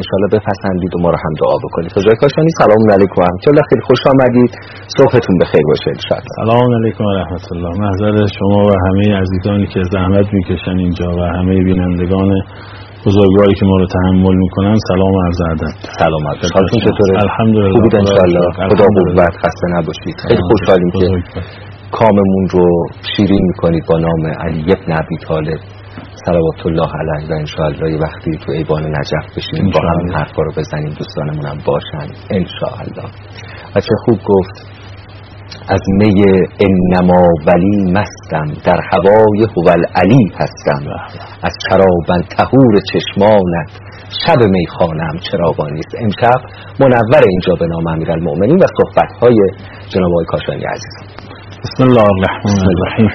انشالله بپسندید و ما رو هم دعا بکنید. حاج کاشانی سلام علیکم و رحمت الله، خیلی خوش آمدید، صبحتون بخیر باشه انشالله. سلام علیکم و رحمت الله. محضر شما و همه عزیزانی که زحمت میکشن اینجا و همه بینندگان بزرگواری که ما رو تحمل میکنن سلام و عرض ادب. سلامت. حالتون چطوره؟ الحمدلله. خوبید انشالله. خدا قوت، خسته نباشید. خیلی خوشحالیم که کاممون رو شیرین میکنید با نام علی بن ابی طالب صلوات الله علیه و انشاءالله یه وقتی تو ایوان نجف بشینیم با هم این حرفا رو بزنیم، دوستانمون هم باشن انشاءالله. و چه خوب گفت از می انما ولی مستم، در هوای هوال علی هستم، از شرابن طهور چشمانت شب میخانم چراغان نیست. امشب منور اینجا به نام امیرالمؤمنین و صحبت‌های جناب آقای کاشانی عزیز. بسم الله الرحمن الرحیم.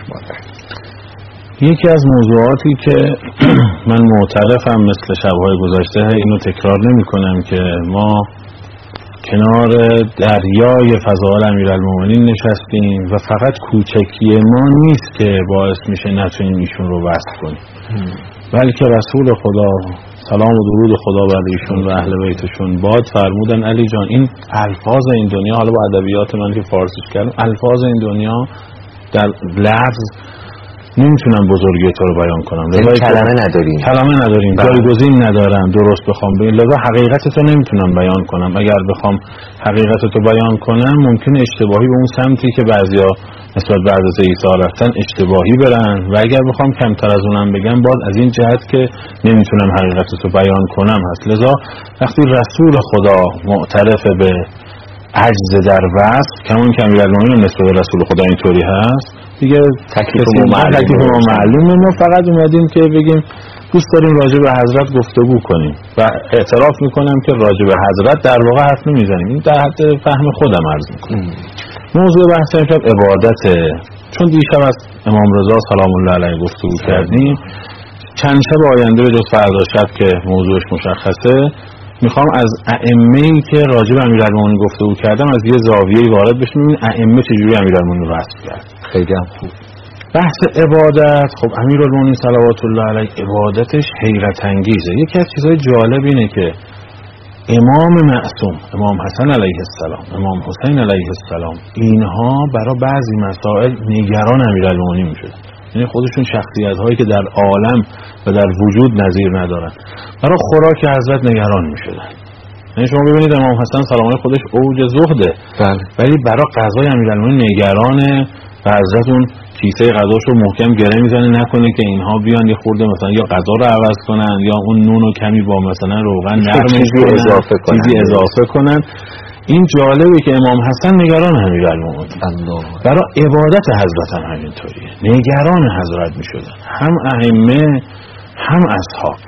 یکی از موضوعاتی که من معترفم مثل شب‌های گذشته اینو تکرار نمی‌کنم که ما کنار دریای فضائل امیرالمؤمنین نشستیم و فقط کوچکی ما نیست که باعث میشه نتونیم ایشون رو وصف کنیم، بلکه رسول خدا سلام و درود خدا بر ایشون و اهل بیتشون باد فرمودن علی جان این الفاظ این دنیا، حالا با ادبیات من که فارسیش کردم، الفاظ این دنیا در لفظ نمیتونم بزرگی تو رو بیان کنم. کلمه نداریم جایگزین ندارم درست بخوام بگم، لذا حقیقت تو نمیتونم بیان کنم. اگر بخوام حقیقت تو بیان کنم ممکنه اشتباهی به اون سمتی که بعضیا نسبت به حضرت عیسی رفتن اشتباهی برن و اگر بخوام کمتر از اونم بگم باز از این جهت که نمیتونم حقیقت تو بیان کنم هست. لذا وقتی رسول خدا معترف به عجز در وصف، کمان که امیرالمؤمنین نسبت به رسول خدا اینطوری هست دیگه، تکلیف ما معلومه. ما فقط اومدیم که بگیم دوست داریم راجع به حضرت گفتگو کنیم و اعتراف میکنم که راجع به حضرت در واقع حرف نمیزنیم، این در حد فهم خودم عرض میکنم. موضوع بحث امشب عبادته. چون دیشب از امام رضا سلام الله علیه گفتگو کردیم، چند شب آینده به جز فردا شب که موضوعش مشخصه میخوام از ائمه‌ای که راجع به امیرالمؤمنین گفتگو کردم از یه زاویه‌ای وارد بشیم، این ائمه چجوری امیرالمؤمنین رو وصف کرد. خیلی هم خوب. بحث عبادت، خب امیرالمؤمنین صلوات الله علیه عبادتش حیرت انگیزه. یکی از چیزهای جالب اینه که امام معصوم، امام حسن علیه السلام، امام حسین علیه السلام، اینها برای بعضی مسائل نگران امیرالمؤمنین میشدن. یعنی خودشون شخصیت هایی که در عالم و در وجود نظیر ندارن برای خوراک حضرت نگران میشدن. یعنی شما ببینید امام حسن سلام علیه خودش اوج زهده، ولی برای غذای امیرالمؤمنین نگرانه و حضرت اون کیسه غذاش رو محکم گره میزنه نکنه که اینها بیان یه خورده مثلا یا غذا رو عوض کنن یا اون نون رو کمی با مثلا روغن نرمش کنن، چیزی اضافه کنن. این جالبه که امام حسن نگران امیرالمؤمنین برای عبادت حضرت هم همینطوریه، نگران حضرت میشدن، هم ائمه هم اصحاب.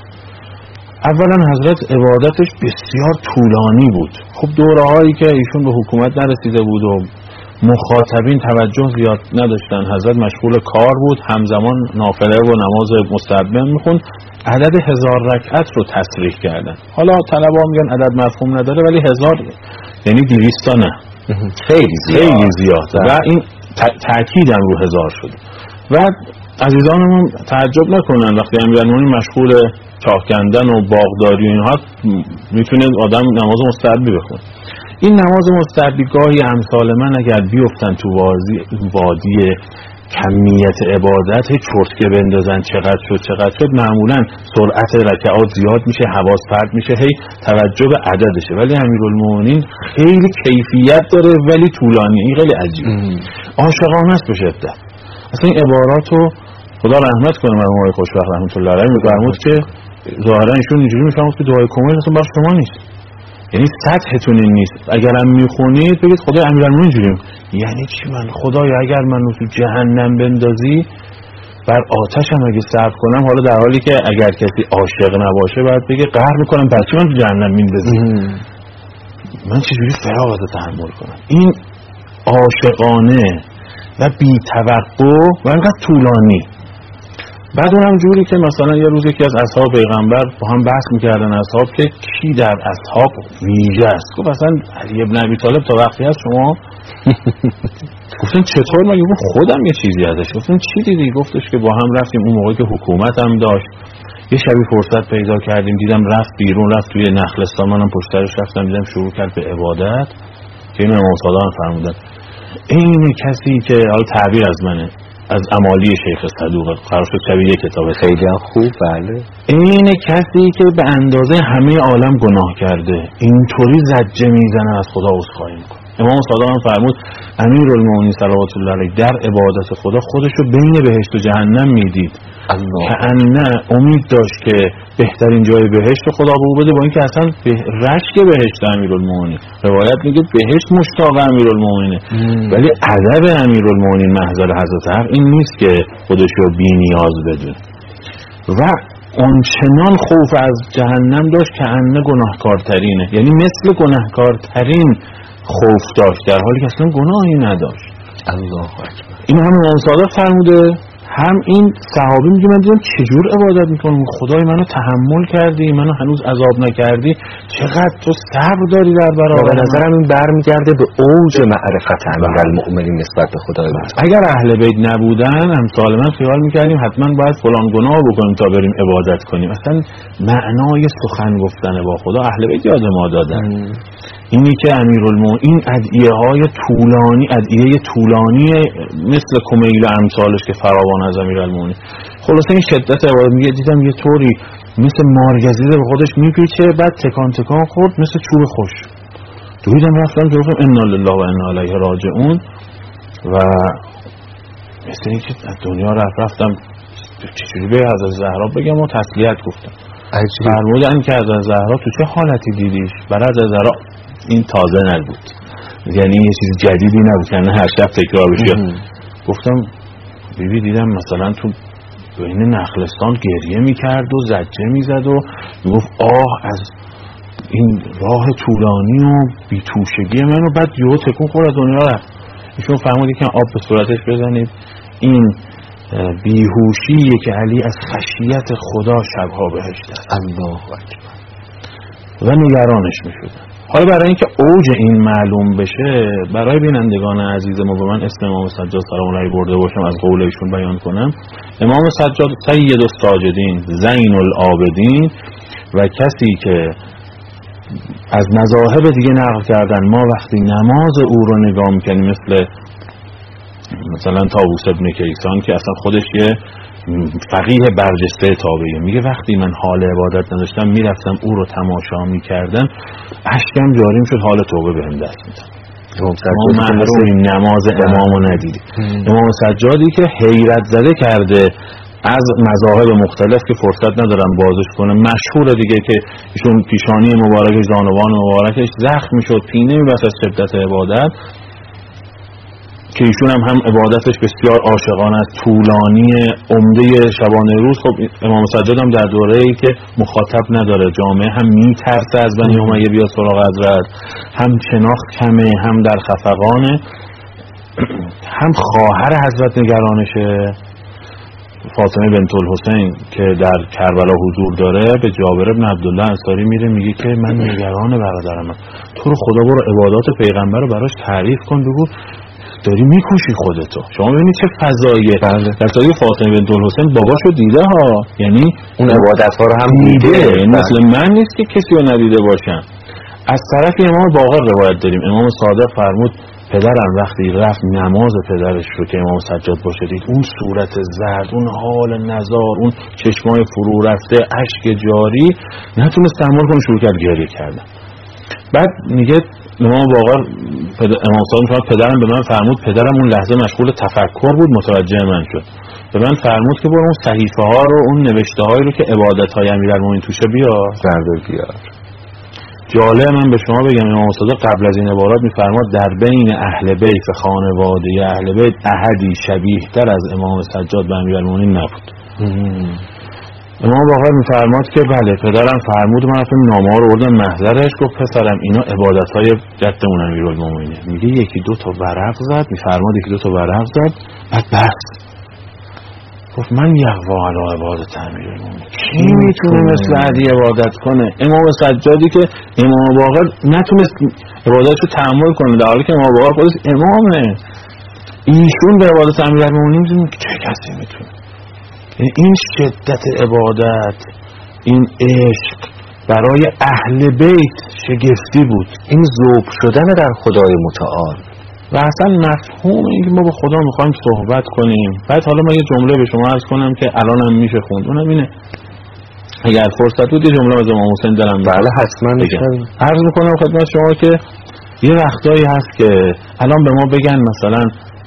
اولا حضرت عبادتش بسیار طولانی بود. خب دوره‌هایی که ایشون به حکومت نرسیده بود و مخاطبین توجه زیاد نداشتن، حضرت مشغول کار بود، همزمان نافله و نماز مستحبه میخوند. عدد 1000 رکعت رو تصریح کردن. حالا طلبا میگن عدد مفهوم نداره، ولی 1000 یعنی 200 تا نه، خیلی زیاده و این تأکید هم رو 1000 شده. و عزیزانمون تعجب نکنن وقتی امیرالمؤمنین مشغول چاه کندن و باغداری و اینها میتونه آدم نماز مستحبی بخونه. این نماز مستحبی گاهی امثال من اگر بیفتن تو وادی کمیت عبادت چرتکه بندازن چقدر شد معمولا سرعت رکعات زیاد میشه، حواس پرت میشه، هی توجه به عددشه. ولی امیرالمؤمنین خیلی کیفیت داره ولی طولانیه. این خیلی عجیبه، عاشقانه است به شدت. اصلا این عباراتو خدا رحمت کنه مرحوم آقای خوشبخت رحمت الله علیه میفرمود که ظاهرا ایشون اینجوری میفرمود که دعای کمیل اصلا بر شما نیست، یعنی سطحتون این نیست. اگرم میخونید بگید خدای امیرالمؤمنین اینجوری، یعنی چی؟ من خدایا اگر من رو تو جهنم بندازی بر آتشم اگه صبر کنم، حالا در حالی که اگر کسی عاشق نباشه باید بگه قهر میکنم بچه من تو جهنم میندازی، من چجوری فراغت تحمل کنم؟ این عاشقانه و بی توقع و انقدر طولانی. بعد اونم جوری که مثلا یه روز یکی از اصحاب پیغمبر با هم بحث میکردن اصحاب که کی در اصحاب ویژه است. گفت اصلا علی ابن ابی طالب تا وقتی هست شما گفتن چطور؟ مگه گفت خودم یه چیزی ازش. گفتن چی دیدی؟ گفتش که با هم رفتیم اون موقعی که حکومت هم داشت، یه شبی فرصت پیدا کردیم، دیدم رفت بیرون، رفت توی نخلستان، منم پشترش رفتم، دیدم شروع کرد به عبادت که این امام صادق هم فرمودن این کسی که حالا تعبیر از منه از امالی شیخ صدوق قرار شد شبیه کتاب خیلی خوب، بله، این کسی که به اندازه همه عالم گناه کرده اینطوری زجه میزنه از خدا عذرخواهی میکنه. امام صادق هم فرمود امیرالمومنین صلوات الله علیه در عبادت خدا خودش رو بین بهشت و جهنم میدید که انه امید داشت که بهترین جای بهشت خدا به او بده، با اینکه اصلا رشک بهشت امیرالمومنین، روایت میگه بهشت مشتاق امیرالمومنینه، ولی ادب امیرالمومنین محضر حضرت حق این نیست که خودش رو بی نیاز بدونه و اونچنان خوف از جهنم داشت که انه گناهکارترینه، یعنی مثل گناهکارترین خوف داشت در حالی که اصلا گناهی نداشت. الله اکبر. این هم امام صادق فرموده، هم این صحابی میگه من دیدم چجور عبادت میکنم، خدای منو تحمل کردی، منو هنوز عذاب نکردی، چقدر تو صبر داری در برابر. به نظرم این برمیگرده به اوج معرفت امیرالمؤمنین نسبت به خدای متعال. اگر اهل بیت نبودن امثال من خیال میکردیم حتما باید فلان گناه بکنیم تا بریم عبادت کنیم. اصلا معنای سخن گفتن با خدا اهل بیت یاد ما دادن. اینی که امیرالمومنین این ادعیه طولانی مثل کمیل امثالش که فراوان از امیرالمومنین، خلاصه این شدت عبادت میگه دیدم یه طوری مثل مارگزیده به خودش میپیچه، بعد تکان تکان خورد مثل چوب خوش، دویدم رفتم گفتم انا لله و انا الیه راجعون و مثل اینکه از دنیا رفتم چجوری به حضرت زهرا بگم و تسلیت گفتم. فرمودن که حضرت زهرا تو چه حالتی دیدیش؟ برای حضرت زهرا این تازه نبود، یعنی یه چیز جدیدی نبود که هر شب تکرار بشه. گفتم بیبی دیدم مثلا تو بین نخلستان گریه میکرد و زجه میزد و میگفت آه از این راه طولانی و بیتوشگی من، و بعد یهو تکون خورد دنیا رفت. ایشون فرمودی که آب به صورتش بزنید، این بیهوشیه که علی از خشیت خدا شبها بهشت است. الله اکبر. و نگرانش میشدن. حالا برای اینکه اوج این معلوم بشه، برای بینندگان عزیز ما، به من اسم امام سجاد سلام الله علیه برده باشم از قول ایشون بیان کنم. امام سجاد سید الساجدین، زین العابدین و کسی که از مذاهب دیگه نقل کردن ما وقتی نماز او رو نگاه میکنیم مثلا طاووس ابن کیسان که اصلا خودش یه فقیه برجسته تابعیه، میگه وقتی من حال عبادت نداشتم میرفتم او رو تماشا میکردم اشکم جاری میشد، حال توبه بهم دست میداد. ما محرومیم نماز امامو ندیدیم. امام سجادی که حیرت زده کرده از مذاهب مختلف که فرصت ندارم بازش کنم، مشهور دیگه که ایشون پیشانی مبارکش زانوان مبارکش زخم میشد، پینه میبست از شدت عبادت، که ایشون هم عبادتش بسیار عاشقانه است، طولانی، عمده شبانه روز. خب امام سجاد هم در دوره‌ای که مخاطب نداره، جامعه هم میترسه از بنی امیه بیاد سراغ حضرت، هم شناخت کمه، هم در خفقانه، هم خواهر حضرت نگرانشه فاطمه بنت الحسین که در کربلا حضور داره، به جابر بن عبدالله انصاری میره میگه که من نگران برادرم، تو رو خدا برو عبادات پیغمبر رو براش تعریف کن، بگو داری میکوشی خودتو. شما ببینید چه فضاییه. در سایه فاطمه بنت الحسین باباشو دیده ها، یعنی اون عبادت‌ها رو هم دیده، مثل من نیست که کسی رو ندیده باشن. از طرف امام باقر روایت داریم، امام صادق فرمود پدرم وقتی رفت نماز پدرش رو که امام سجاد باشه دید، اون صورت زرد، اون حال نزار، اون چشمای فرو رفته، اشک جاری، نتونست تحمل کنه، شروع کرد گریه کردن. بعد میگه امام باقر امام صادق میگه پدرم به من فرمود، پدرم اون لحظه مشغول تفکر بود، متوجه من شد، به من فرمود که برو اون صحیفه ها رو، اون نوشته هایی رو که عبادت های امیرالمومنین توشه بیار. جالب من به شما بگم امام صادق قبل از این عبارات میفرماد در بین اهل بیت خانواده اهل بیت احدی شبیه تر از امام سجاد به امیرالمومنین نبود. امام باقر میفرماد که بله پدرم فرمود، من رفتم نامه ها رو بردم محضرش، گفت پسرم اینا عبادت های جدمون امیرالمومنینه. میگه یکی دو تا ورق زد، میفرماد یکی دو تا ورق زد، بعد بس گفت من یقوا علی عبادت امیرالمومنین، کی میتونه مثل علی عبادت کنه؟ امام سجادی که امام باقر نتونست عبادتشو تحمل کنه، در حالی که امام باقر خودش امامه، ایشون به عبادت امیرالمومنین میتونه که چه کسی میتونه؟ این شدت عبادت، این عشق برای اهل بیت شگفتی بود. این ذوب شدن در خدای متعال و اصلا مفهوم این که ما با خدا میخوایم صحبت کنیم. بعد حالا من یه جمله به شما عرض کنم که الان هم میشه خوند، اونم اینه، اگر فرصت بود یه جمله از امام حسین دارم. بله حتما میگم. عرض میکنم خدمت شما که یه وقتایی هست که الان به ما بگن مثلا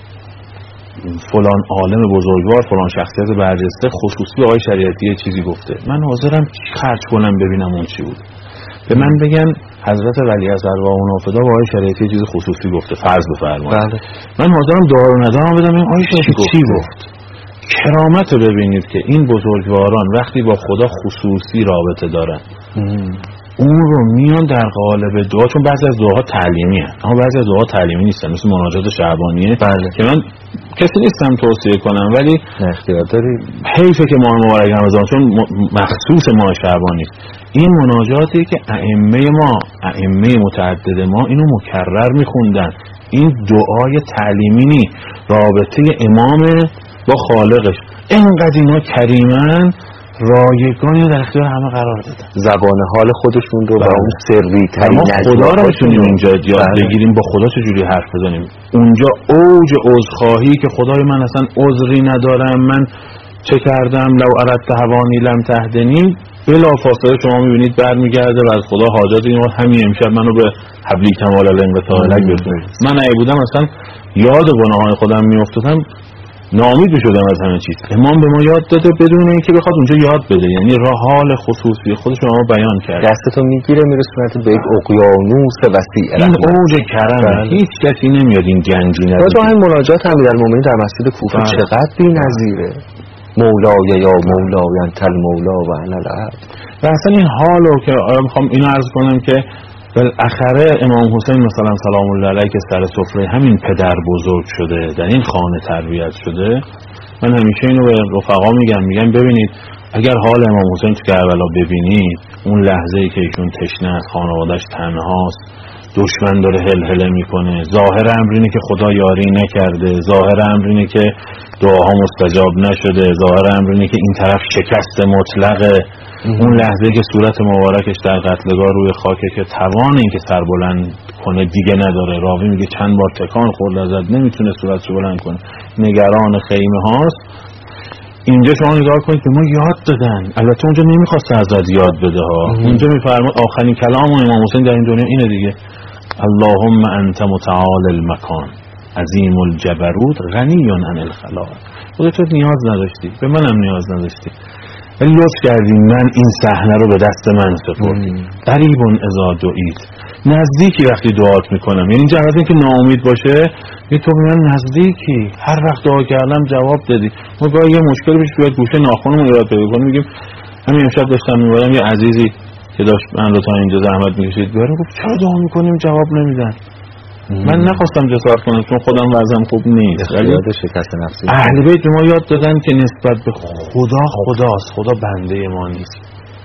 فلان عالم بزرگوار، فلان شخصیت برجسته خصوصی آقای شریعتی یه چیزی گفته، من حاضرم خرج کنم ببینم اون چی بود. به من بگن حضرت ولی از ارواح و نافدا با آقای شریعتی یه چیز خصوصی گفته، فرض بفرمایید، بله. من حاضرم دار و ندارم بدم این آقای شریعتی چی گفت. کرامت رو ببینید که این بزرگواران وقتی با خدا خصوصی رابطه دارن اون رو میان در قالب دعا، چون بعضی از دعاها تعلیمی هست اما بعضی از دعاها تعلیمی نیستن، مثل مناجات شعبانیه. بله. که من کسی نیستم توصیه کنم ولی اختیار داری، حیفه که ماه مبارک رمضان چون مخصوص ماه شعبانی، این مناجاتی که ائمه متعدد ما اینو مکرر میخوندن، این دعای تعلیمی نی، رابطه امام با خالقش. اینقدر اینا کریمن، رایگانی در اختیار همه قرار دادن، زبان حال خودشون رو و اون سری ترین خدا رو بتونیم اینجا یاد بگیریم، با خدا چجوری حرف بزنیم. اونجا اوج عذرخواهی که خدای من اصلا عذری ندارم، من چه کردم، لو اردت هوانی لم تهدنی، بلا فاصله شما میبینید برمیگرده و از خدا حاجت این همین امشب منو به حبلی کمال الانقطاع لک برسون. من اگه بودم اصلا یاد گناهان خودم میافتادم، ناامید میشدم از همه چیز. امام به ما یاد داده بدون اینکه بخواد اونجا یاد بده، یعنی راه حال خصوصی خودش رو ما بیان کرده. دستتو میگیره میرسونه به یک اقیانوس وسیع این اوج کرم، هیچ کسی نمیاد این گنجی نداره. تو همین مناجات امیرالمومنین در مسجد کوفه چقدر بی‌نظیره، مولای یا مولای انت المولا و انا العبد. و اصلا این حالو که میخوام اینو عرض کنم که بالاخره امام حسین مثلا سلام الله علیه که سر سفره همین پدر بزرگ شده، در این خانه تربیت شده. من همیشه اینو به رفقا میگم ببینید اگر حال امام حسین تو کربلا ببینید، اون لحظه‌ای که ایشون تشنه است، خانواده‌اش تنهاست، دشمن داره هلهله میکنه، ظاهر امر اینه که خدا یاری نکرده، ظاهر امر اینه که دعاها مستجاب نشده، ظاهر امر اینه که این طرف شکست مطلقه. اون لحظه که صورت مبارکش در قتلگاه روی خاکه که توان این که سر بلند کنه دیگه نداره، راوی میگه چند بار تکان خورد ازت، نمیتونه صورتشو بلند کنه، نگران خیمه هاست. اینجا شما نگاه کنید که ما یاد دادن، البته اونجا نمیخواست ازت یاد بده ها، اونجا میفرماد آخرین کلام امام حسین در این دنیا اینه دیگه، اللهم انت متعال المکان عظیم الجبروت غنی عن الخلائق. خودت نیاز نداشتی، به منم نیاز نداشتی، ولی لطف کردی من این صحنه رو به دست من سپردی. قریب اذا دعیت، نزدیکی وقتی دعات میکنم، یعنی اینجا از اینکه ناامید باشه یه تو به من نزدیکی، هر وقت دعا کردم جواب دادی. ما گاهی یه مشکل پیش بیاد گوشه ناخنمون ایراد پیدا کنه، میگیم همین امشب داشتم میبردم یه عزیزی که داشت من رو تا اینجا زحمت میکشید بریم، گفت چرا دعا میکنیم جواب نمیدن. من نخواستم جسارت کنم چون خودم وضعم خوب نیست، ولی اهل بیت به ما یاد دادن که نسبت به خدا خداست، خدا بنده ما نیست.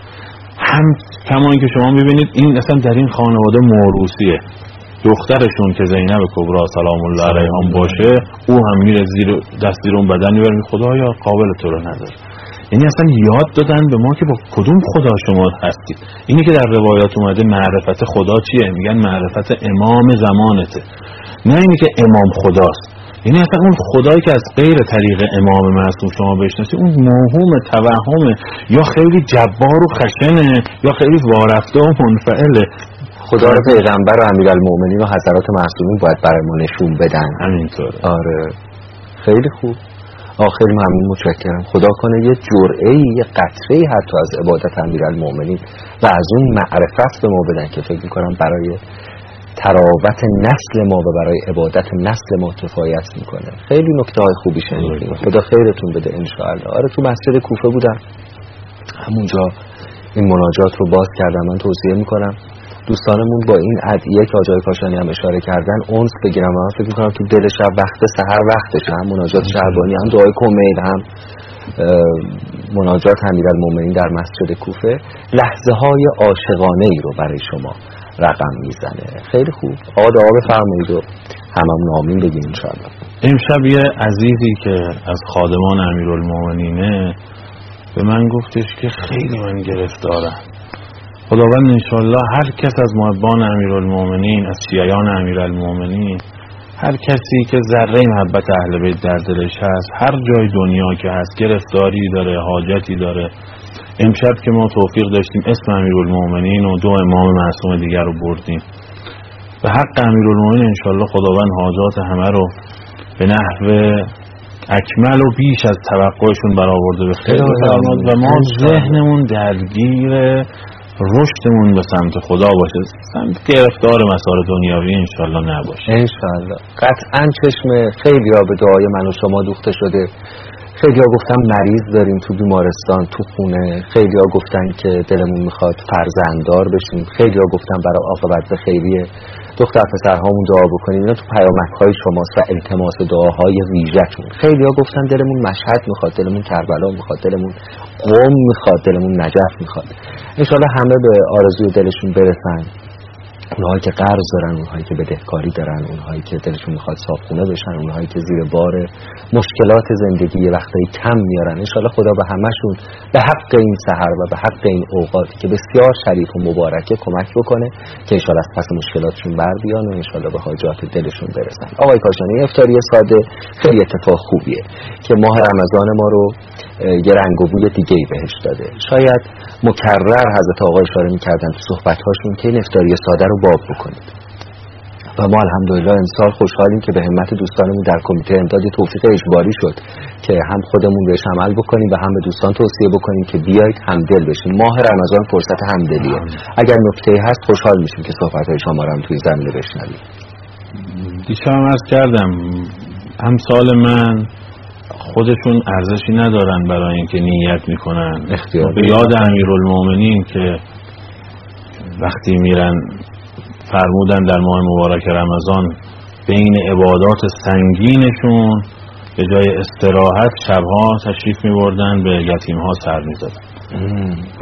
هم کما اینکه شما میبینید این اصلا در این خانواده موروثیه، دخترشون که زینب کبرا سلام الله علیها باشه، او هم میره زیر دست زیر اون بدن میبره، خدایا قابل تو رو نداره. یعنی اصلا یاد دادن به ما که با کدوم خدا شما هستید. اینی که در روایات اومده معرفت خدا چیه؟ میگن معرفت امام زمانته، نه اینی که امام خداست. یعنی اصلا اون خدایی که از غیر طریق امام معصوم شما بشناسی، اون موهوم توهمه، یا خیلی جبار و خشنه یا خیلی وارفته و منفعله. خدا رو پیغمبر و امیرالمومنین و حضرات معصومین باید برای ما نشون بدن. همینطور. آره خیلی خوب. آخر ممنون، متشکرم. خدا کنه یه جرعه‌ای، یه قطره‌ای حتی از عبادت امیرالمومنین و از اون معرفت به ما بدن که فکر می‌کنم برای تراوت نسل ما و برای عبادت نسل ما کفایت میکنه. خیلی نکته‌های خوبی شنیدیم، خدا خیرتون بده ان شاء الله. آره تو مسجد کوفه بودم، همونجا این مناجات رو باز کردم. من توصیه میکنم دوستانمون با این ادعیه که آقای کاشانی هم اشاره کردن اونس بگیرم و من فکر می‌کنم تو دل شب وقت سحر وقتش هم مناجات شعبانی هم دعای کمیل هم مناجات امیرالمومنین در مسجد کوفه لحظه های عاشقانه ای رو برای شما رقم میزنه. خیلی خوب آقا دعا بفرمایید و هممون آمین بگیم انشاءالله. امشب یه عزیزی که از خادمان امیرالمومنینه به من گفتش که خیلی من گرفتارم. خداوند انشاءالله هر کس از محبان امیرالمومنین، از شیعیان امیرالمومنین، هر کسی که ذره محبت اهل بیت در دلش هست، هر جای دنیا که هست، گرفتاری داره، حاجتی داره، امشب که ما توفیق داشتیم اسم امیرالمومنین و دو امام معصوم دیگر رو بردیم به حق امیرالمومنین، انشاءالله خداوند حاجات همه رو به نحو اکمل و بیش از توقعشون برآورده به خیر بفرماد و ما ذهنمون درگیر رشدمون به سمت خدا باشه، سمت گرفتار مسائل دنیاوی انشاءالله نباشه. انشاءالله. قطعا چشم خیلی ها به دعای من و شما دوخته شده. خیلی ها گفتن مریض داریم تو بیمارستان، تو خونه. خیلی ها گفتن که دلمون میخواد فرزنددار بشیم. خیلی ها گفتن برای عاقبت خیریه دختر پسرهامون دعا بکنیم. اینا تو پیامک‌های شماست و التماس دعاهای ویژه‌تون. خیلی ها گفتن دلمون مشهد میخواد، دلمون کربلا میخواد، دلمون قم میخواد، دلمون نجف میخواد. انشاءالله همه به آرزوی دلشون برسن. اونهایی که قرض دارن، اونهایی که بدهکاری دارن، اونهایی که دلشون میخواد صاحبخونه بشن، اونهایی که زیر بار مشکلات زندگی یه وقتایی کم میارن، انشالله خدا به همشون به حق این سحر و به حق این اوقاتی که بسیار شریف و مبارکه کمک بکنه که انشالله از پس مشکلاتشون بر بیان و انشالله به حاجات دلشون برسن. آقای کاشانی، افطاری ساده خیلی اتفاق خوبیه که ماه رمضان ما رو یه رنگ و بوی دیگه‌ای بهش داده. شاید مکرر حضرت آقا اشاره می‌کردن تو صحبت‌هاشون که این افطاری ساده رو باب بکنید و ما الحمدلله امسال خوشحالیم که به همت دوستانمون در کمیته امداد توفیق اجباری شد که هم خودمون بهش عمل بکنیم و هم به دوستان توصیه بکنیم که بیایید همدل بشیم. ماه رمضان فرصت همدلیه. اگر نکته‌ای هست خوشحال میشیم که صحبت‌های شما رو هم توی زمینه بشنویم. دیشب عرض کردم امثال من خودشون ارزشی ندارن برای اینکه نیت میکنن. به یاد امیرالمومنین که وقتی میرن فرمودن در ماه مبارک رمضان بین عبادات سنگینشون به جای استراحت شبها تشریف میبردن به یتیمها سر میزدن و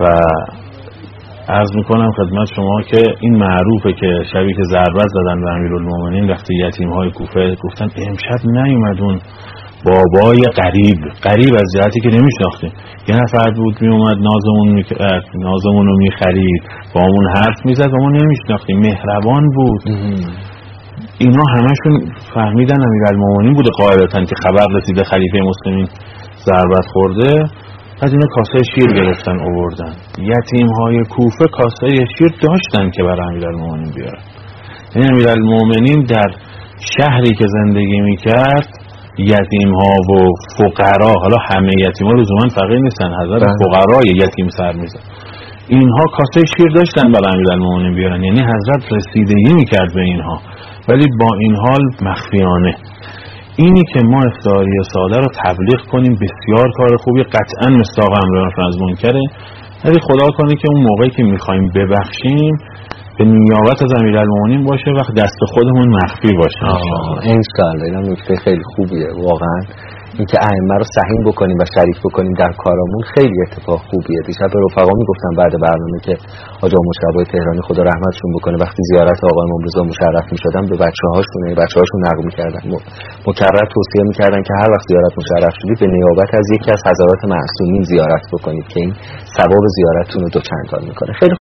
عرض میکنم خدمت شما که این معروفه که شبی که ضربت زدن به امیرالمومنین وقتی یتیمهای کوفه گفتن امشب نیومد اون بابای قریب از جهتی که نمیشناختیم، یه نفر بود میومد نازمون رو میخرید، با همون حرف میزد و ما نمیشناختیم، مهربان بود. اینا همشون فهمیدن امیرالمومنین بوده قاعدتاً که خبر رسیده خلیفه مسلمین ضربت خورده. بعد اینا کاسه شیر گرفتن آوردن. یتیمهای کوفه کاسه شیر داشتن که برای امیرالمومنین بیارن. یعنی امیرالمومنین در شهری که زندگی میکرد یتیم ها و فقرا، حالا همه یتیم ها لزوما فقیر نیستن، حضرت فقرای یتیم سر میزن، اینها کاسه شیر داشتن برای امیرالمومنین بیارن. یعنی حضرت رسیدگی میکرد به اینها، ولی با این حال مخفیانه. اینی که ما افطاری ساده رو تبلیغ کنیم بسیار کار خوبی، قطعا مصداق امر از منکره، ولی خدا کنه که اون موقعی که میخوایم ببخشیم به نیابت از امیرالمومنین باشه و دست خودمون مخفی باشه. انشاءالله. این نکته خیلی خوبیه واقعا، اینکه ائمه رو سهیم بکنیم و شریک بکنیم در کارمون خیلی اتفاق خوبیه. دیشب به رفقا میگفتم بعد برنامه که آقا مشتبه تهرانی خدا رحمتشون بکنه وقتی زیارت آقا امام رضا مشرف میشدن به بچه‌هاشون نقل می‌کردن، مکرر توصیه می‌کردن که هر وقت زیارت مشرف شدید به نیابت از یکی از حضرات معصومین زیارت بکنید که این ثواب زیارتتون رو دوچندان می‌کنه. خیلی